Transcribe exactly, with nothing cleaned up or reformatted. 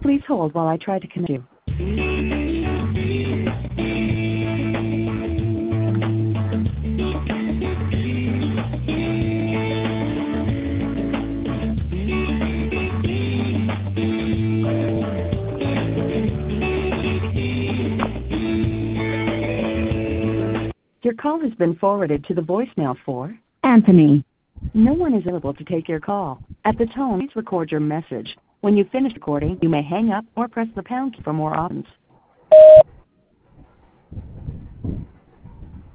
Please hold while I try to connect you. Your call has been forwarded to the voicemail for Anthony. No one is able to take your call. At the tone, please record your message. When you finish recording, you may hang up or press the pound key for more options.